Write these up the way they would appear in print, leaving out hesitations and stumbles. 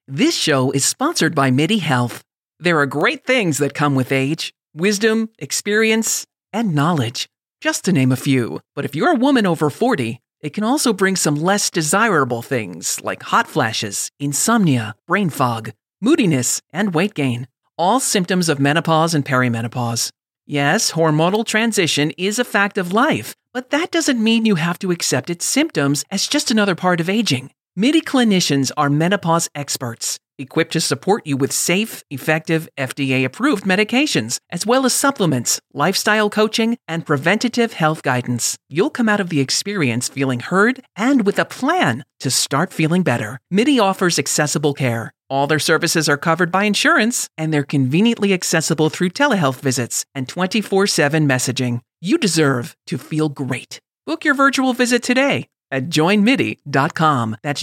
This show is sponsored by MIDI Health. There are great things that come with age: wisdom, experience, and knowledge, just to name a few. But if you're a woman over 40, it can also bring some less desirable things like hot flashes, insomnia, brain fog, moodiness, and weight gain. All symptoms of menopause and perimenopause. Yes, hormonal transition is a fact of life, but that doesn't mean you have to accept its symptoms as just another part of aging. MIDI clinicians are menopause experts, equipped to support you with safe, effective, FDA-approved medications, as well as supplements, lifestyle coaching, and preventative health guidance. You'll come out of the experience feeling heard and with a plan to start feeling better. MIDI offers accessible care. All their services are covered by insurance, and they're conveniently accessible through telehealth visits and 24/7 messaging. You deserve to feel great. Book your virtual visit today at joinmidi.com. That's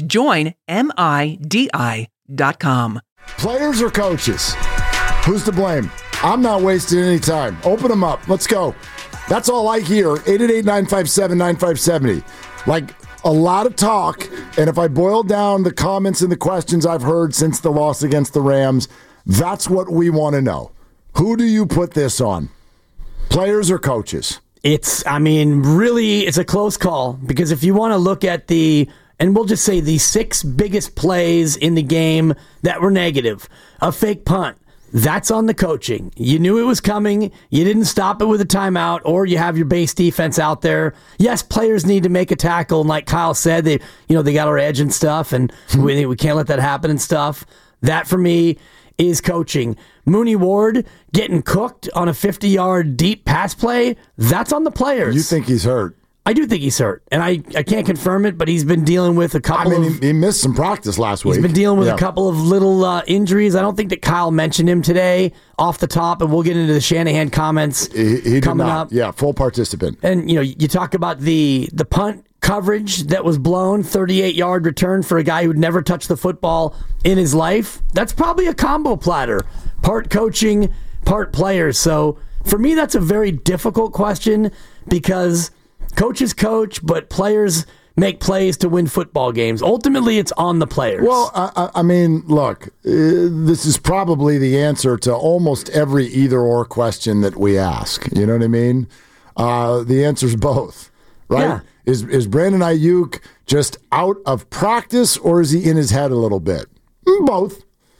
joinmidi.com. Players or coaches? Who's to blame? I'm not wasting any time. Open them up. Let's go. That's all I hear. 888-957-9570. Like, a lot of talk, and if I boil down the comments and the questions I've heard since the loss against the Rams, that's what we want to know. Who do you put this on? Players or coaches? Really, it's a close call, because if you want to look at and we'll just say the 6 biggest plays in the game that were negative, a fake punt, that's on the coaching. You knew it was coming. You didn't stop it with a timeout, or you have your base defense out there. Yes, players need to make a tackle, and like Kyle said, they got our edge and stuff, and we can't let that happen and stuff. That for me is coaching. Mooney Ward getting cooked on a 50-yard deep pass play, that's on the players. You think he's hurt? I do think he's hurt, and I can't confirm it, but he's been dealing with a couple he missed some practice last week. He's been dealing with a couple of little injuries. I don't think that Kyle mentioned him today off the top, and we'll get into the Shanahan comments he coming up. Yeah, full participant. And, you talk about the punt coverage that was blown, 38-yard return for a guy who'd never touched the football in his life. That's probably a combo platter. Part coaching, part players. So for me, that's a very difficult question, because coaches coach, but players make plays to win football games. Ultimately, it's on the players. Well, look, this is probably the answer to almost every either-or question that we ask. You know what I mean? The answer's both, right? Yeah. Is Brandon Ayuk just out of practice, or is he in his head a little bit? Both.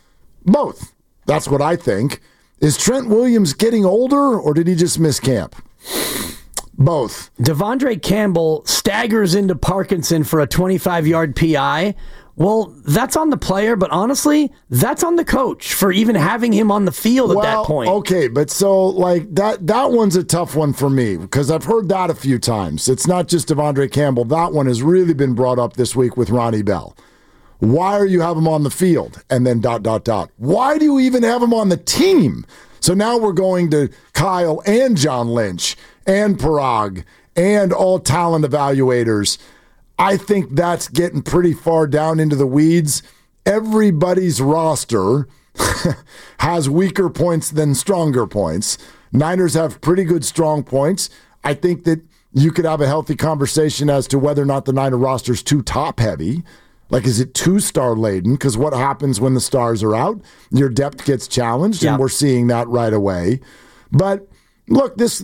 That's what I think. Is Trent Williams getting older, or did he just miss camp? Both. Devondre Campbell staggers into Parkinson for a 25-yard PI. Well, that's on the player, but honestly, that's on the coach for even having him on the field at that point. Okay, but so that one's a tough one for me, because I've heard that a few times. It's not just Devondre Campbell. That one has really been brought up this week with Ronnie Bell. Why are you have him on the field? And then ... Why do you even have him on the team? So now we're going to Kyle and John Lynch and Parag and all talent evaluators. I think that's getting pretty far down into the weeds. Everybody's roster has weaker points than stronger points. Niners have pretty good strong points. I think that you could have a healthy conversation as to whether or not the Niner roster is too top-heavy. Like, is it too star-laden? Because what happens when the stars are out? Your depth gets challenged, and we're seeing that right away. But look, this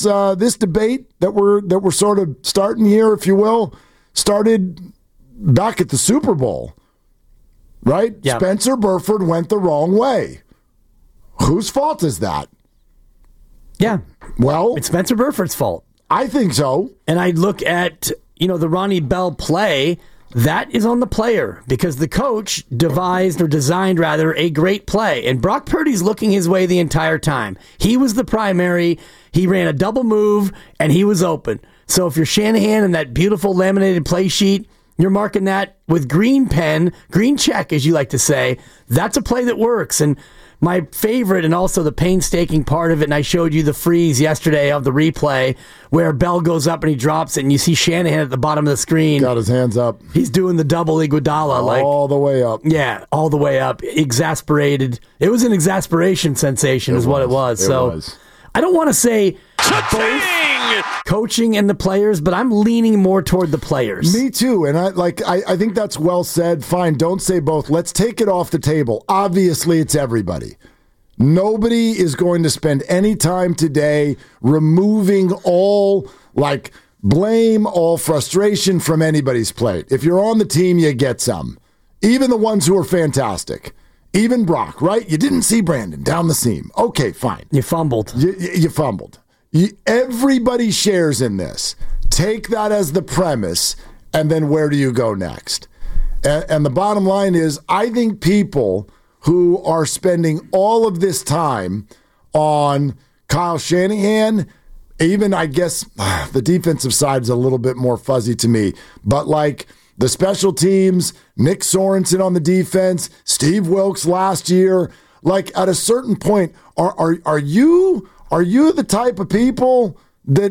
debate that we're sort of starting here, if you will, started back at the Super Bowl, right? Yep. Spencer Burford went the wrong way. Whose fault is that? Yeah. Well, it's Spencer Burford's fault. I think so. And I look at, the Ronnie Bell play. That is on the player, because the coach designed a great play. And Brock Purdy's looking his way the entire time. He was the primary. He ran a double move, and he was open. So if you're Shanahan and that beautiful laminated play sheet, you're marking that with green check, as you like to say. That's a play that works. And my favorite, and also the painstaking part of it, and I showed you the freeze yesterday of the replay where Bell goes up and he drops it, and you see Shanahan at the bottom of the screen. Got his hands up. He's doing the double Iguodala. All the way up. Yeah, all the way up. Exasperated. It was an exasperation sensation is what it was. So I don't want to say both. Coaching and the players, but I'm leaning more toward the players. Me too, and I think that's well said. Fine, don't say both. Let's take it off the table. Obviously, it's everybody. Nobody is going to spend any time today removing all blame, all frustration from anybody's plate. If you're on the team, you get some. Even the ones who are fantastic. Even Brock, right? You didn't see Brandon down the seam. Okay, fine. You fumbled. You fumbled. Everybody shares in this. Take that as the premise, and then where do you go next? And the bottom line is, I think people who are spending all of this time on Kyle Shanahan, even I guess the defensive side is a little bit more fuzzy to me, but the special teams, Nick Sorensen on the defense, Steve Wilkes last year, at a certain point, are you the type of people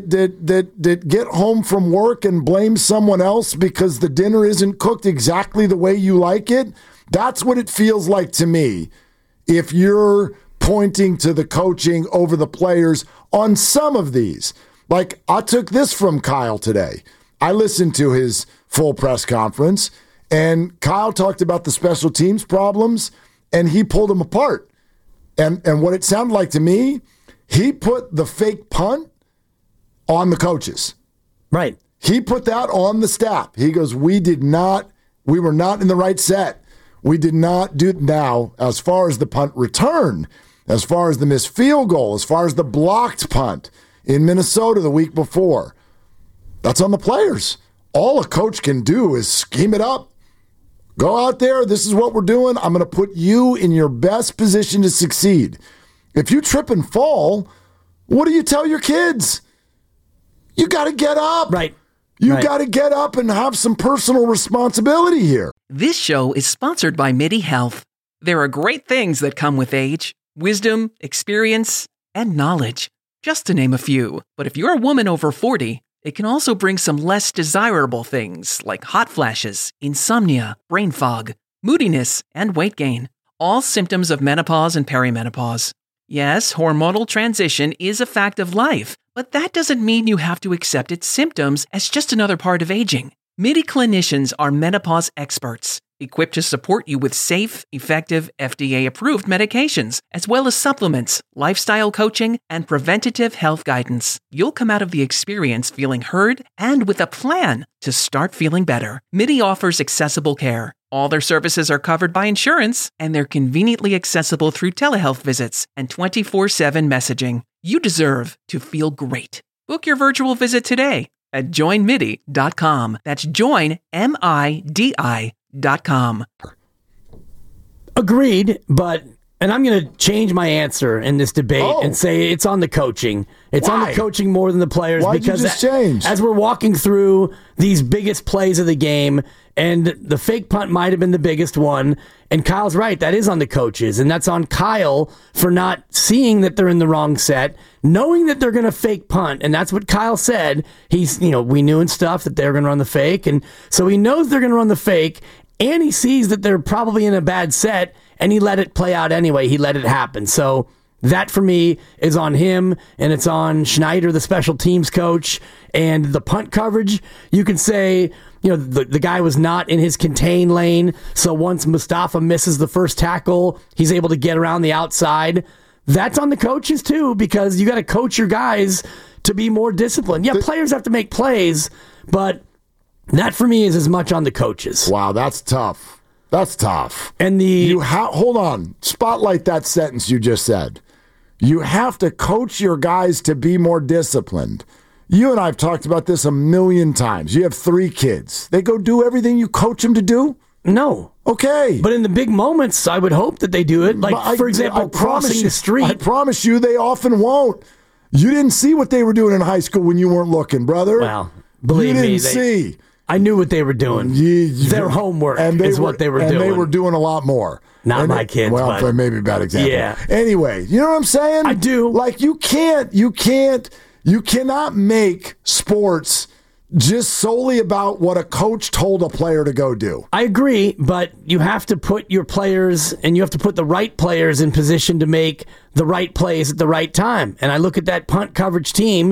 that get home from work and blame someone else because the dinner isn't cooked exactly the way you like it? That's what it feels like to me if you're pointing to the coaching over the players on some of these. I took this from Kyle today. I listened to his full press conference, and Kyle talked about the special teams problems, and he pulled them apart. And what it sounded like to me, he put the fake punt on the coaches. Right. He put that on the staff. He goes, we were not in the right set. We did not do now, as far as the punt return, as far as the missed field goal, as far as the blocked punt in Minnesota the week before. That's on the players. All a coach can do is scheme it up. Go out there. This is what we're doing. I'm going to put you in your best position to succeed. If you trip and fall, what do you tell your kids? You got to get up. Right. You got to get up and have some personal responsibility here. This show is sponsored by MIDI Health. There are great things that come with age, wisdom, experience, and knowledge, just to name a few. But if you're a woman over 40, it can also bring some less desirable things like hot flashes, insomnia, brain fog, moodiness, and weight gain. All symptoms of menopause and perimenopause. Yes, hormonal transition is a fact of life, but that doesn't mean you have to accept its symptoms as just another part of aging. MIDI clinicians are menopause experts, equipped to support you with safe, effective, FDA-approved medications, as well as supplements, lifestyle coaching, and preventative health guidance. You'll come out of the experience feeling heard and with a plan to start feeling better. MIDI offers accessible care. All their services are covered by insurance, and they're conveniently accessible through telehealth visits and 24/7 messaging. You deserve to feel great. Book your virtual visit today at joinmidi.com. That's joinmidi.com. Agreed, and I'm going to change my answer in this debate and say it's on the coaching. It's on the coaching more than the players. Why'd because you just change? As we're walking through these biggest plays of the game, and the fake punt might have been the biggest one, and Kyle's right, that is on the coaches, and that's on Kyle for not seeing that they're in the wrong set, knowing that they're going to fake punt, and that's what Kyle said. He's, we knew and stuff that they were going to run the fake, and so he knows they're going to run the fake, and he sees that they're probably in a bad set, and he let it play out anyway. He let it happen. So that, for me, is on him, and it's on Schneider, the special teams coach, and the punt coverage. You can say, the guy was not in his contain lane, so once Mustafa misses the first tackle, he's able to get around the outside. That's on the coaches, too, because you got to coach your guys to be more disciplined. Yeah, players have to make plays, but that, for me, is as much on the coaches. Wow, that's tough. That's tough. And hold on. Spotlight that sentence you just said. You have to coach your guys to be more disciplined. You and I have talked about this a million times. You have 3 kids. They go do everything you coach them to do? No. Okay. But in the big moments, I would hope that they do it. For example, crossing the street. I promise you they often won't. You didn't see what they were doing in high school when you weren't looking, brother. Well, believe me. You didn't see. I knew what they were doing. Their homework is what they were doing. And they were doing a lot more. Not my kids. Well, but maybe a bad example. Yeah. Anyway, you know what I'm saying? I do. You cannot make sports just solely about what a coach told a player to go do. I agree, but you have to put your players, and you have to put the right players in position to make the right plays at the right time. And I look at that punt coverage team.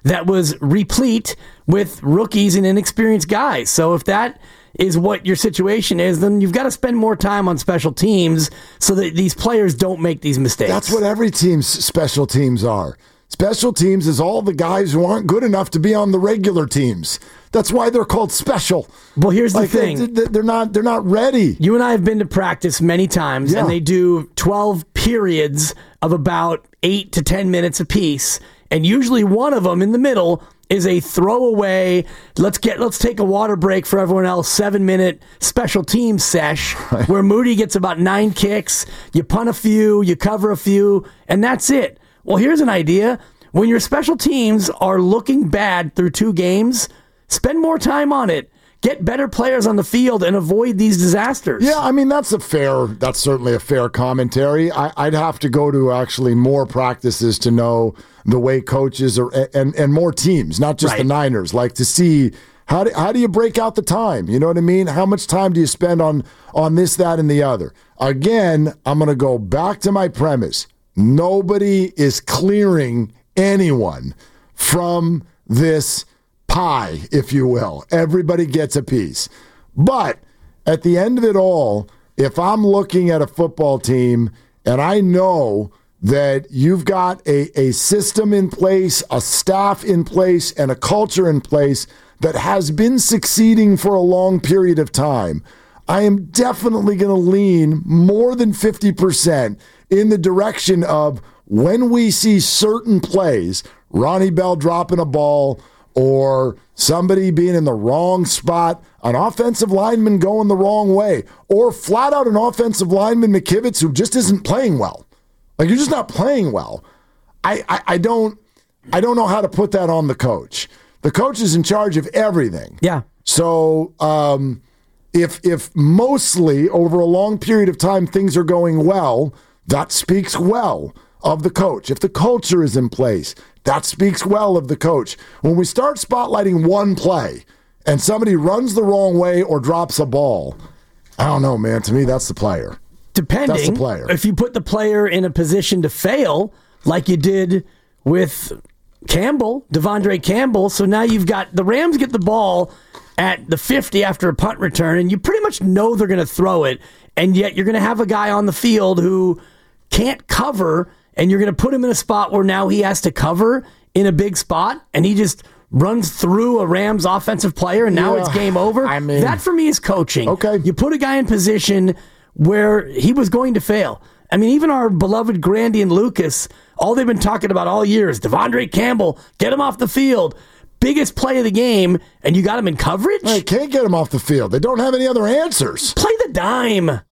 that was replete with rookies and inexperienced guys. So if that is what your situation is, then you've got to spend more time on special teams so that these players don't make these mistakes. That's what every team's special teams are. Special teams is all the guys who aren't good enough to be on the regular teams. That's why they're called special. Well, here's the thing. They're not ready. You and I have been to practice many times, and they do 12 periods of about 8 to 10 minutes apiece, and usually one of them in the middle is a throwaway, let's take a water break for everyone else, 7-minute special team sesh where Moody gets about 9 kicks, you punt a few, you cover a few, and that's it. Well, here's an idea. When your special teams are looking bad through 2 games, spend more time on it. Get better players on the field and avoid these disasters. Yeah, I mean, that's certainly a fair commentary. I'd have to go to actually more practices to know the way coaches and more teams, not just the Niners, like to see how do you break out the time? You know what I mean? How much time do you spend on this, that, and the other? Again, I'm going to go back to my premise. Nobody is clearing anyone from this pie, if you will. Everybody gets a piece. But at the end of it all, if I'm looking at a football team and I know that you've got a system in place, a staff in place, and a culture in place that has been succeeding for a long period of time, I am definitely going to lean more than 50% in the direction of when we see certain plays, Ronnie Bell dropping a ball or somebody being in the wrong spot, an offensive lineman going the wrong way, or flat out an offensive lineman, McKivitz, who just isn't playing well. Like, you're just not playing well. I don't know how to put that on the coach. The coach is in charge of everything. Yeah. So if mostly over a long period of time things are going well, that speaks well of the coach. If the culture is in place, that speaks well of the coach. When we start spotlighting one play and somebody runs the wrong way or drops a ball, I don't know, man. To me, that's the player. Depending, that's the player. If you put the player in a position to fail, like you did with Devondre Campbell, so now you've got the Rams get the ball at the 50 after a punt return, and you pretty much know they're going to throw it, and yet you're going to have a guy on the field who can't cover, and you're going to put him in a spot where now he has to cover in a big spot, and he just runs through a Rams offensive player, and now it's game over. I mean, that for me is coaching. Okay. You put a guy in position where he was going to fail. I mean, even our beloved Grandy and Lucas, all they've been talking about all year is Devondre Campbell, get him off the field. Biggest play of the game, and you got him in coverage? They can't get him off the field. They don't have any other answers. Play the dime.